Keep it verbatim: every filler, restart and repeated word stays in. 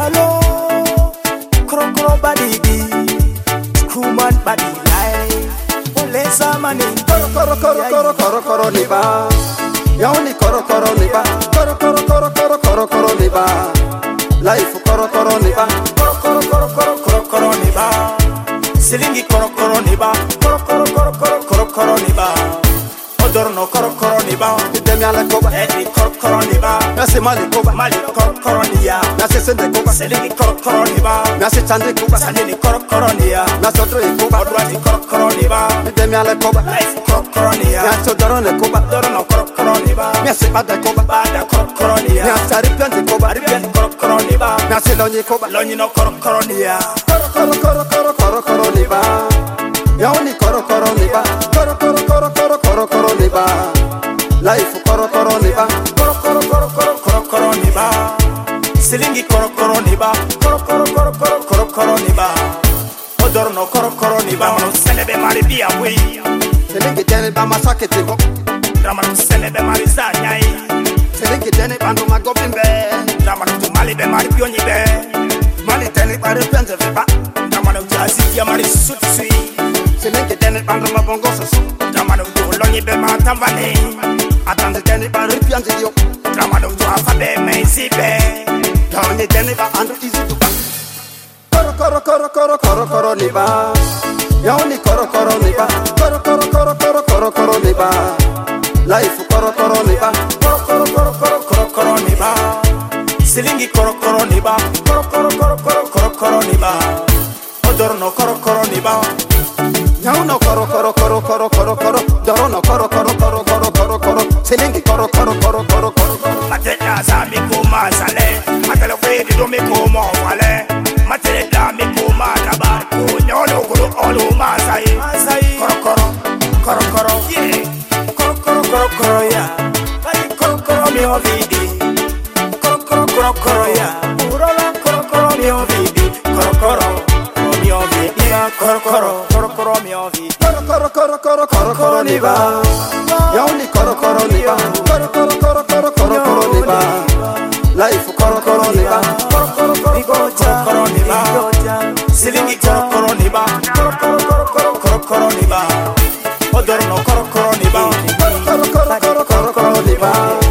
Hello, koro koro body di, screwman body life. Olesa mani, koro koro koro koro koro koro niba. Yaoni koro koro niba, koro koro koro koro koro koro niba. Life koro koro niba, koro koro koro koro koro koro niba. Silingi koro koro niba, koro koro koro koro koro koro niba. Odorno koro koro niba, demi ala koba, edi koro koro niba. nasi mali koba, Mali koro koro niya, nasi sende koba, silingi koro koro niba. nasi chande koba, Sandini koro koro niya, nasi odro koba, odwati koro koro niba. demi ala koba, Life koro koro niya, nasi odoro ne koba, odorno koro koro niba. nasi bada koba, Bada koro koro niya, nasi aripiante koba, aribian koro koro niba. nasi lonyi koba, Lonyi no koro koro niya, koro koro koro koro koro koro niba. Yaoni koro koro niba, koro koro koro koro koro koro niba. Life koro koro niba, koro koro koro koro koro koro niba. Silingi koro koro niba, koro koro koro koro koro koro niba. Odorno koro koro niba, mano senebe mari biya we. selingi dene ba masakete ko, Ramano senebe mari zanyai. selingi dene bandu magobimbe, Ramano tu mali be mari bionyi be. mali dene ba aripiante veba, Ramano tu aziki mari sutsi. selingi dene bandu mabongo soso, Ramano tu lonyi be matambani. atande dene ba aripiante yo, Ramano tu afabe meizibe. yaoni dene ba andu izi duba. Koro koro koro koro koro koro niba, yaoni koro koro niba, koro koro koro koro koro koro niba. Life koro koro niba, Koro koro koro koro koro koro niba. Silingi koro koro niba, koro koro koro koro koro koro niba. Odorno koro koro niba. yauno koro koro koro koro koro koro, dorono koro koro koro koro koro koro, selingi koro koro koro koro koro koro. Matela za mi kuma sale, matela kwedi do mi kuma wale. Matela da mi kuma tabar ku nyolo kuru olu masai. Masai. Koro koro, koro koro, yeah. Koro koro koro koro ya. Bali koro koro mi ovidi. Koro koro koro koro ya. Urola koro koro mi ovidi. Koro koro mi ovidi. Koro koro koro koro mi ovidi. Koro koro koro koro koro koro niba, yauni koro koro niba, koro koro koro koro koro koro niba. Life koro koro niba, Koro koro koro koro koro niba. Silingi koro koro niba. Koro koro koro koro koro koro niba. Odorno koro koro niba. koro koro koro koro koro koro niba.